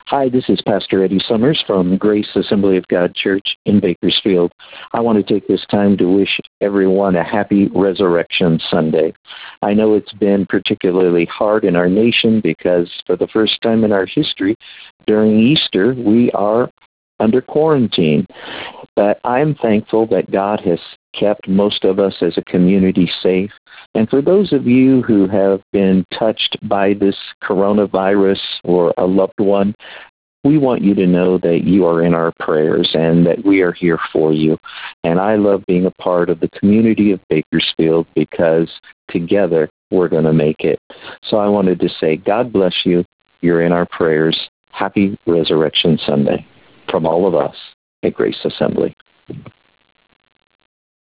Hi, this is Pastor Eddie Summers from Grace Assembly of God Church in Bakersfield. I want to take this time to wish everyone a happy Resurrection Sunday. I know it's been particularly hard in our nation because for the first time in our history, during Easter, we are under quarantine. But I'm thankful that God has kept most of us as a community safe. And for those of you who have been touched by this coronavirus or a loved one, we want you to know that you are in our prayers and that we are here for you. And I love being a part of the community of Bakersfield because together we're going to make it. So I wanted to say, God bless you. You're in our prayers. Happy Resurrection Sunday from all of us at Grace Assembly.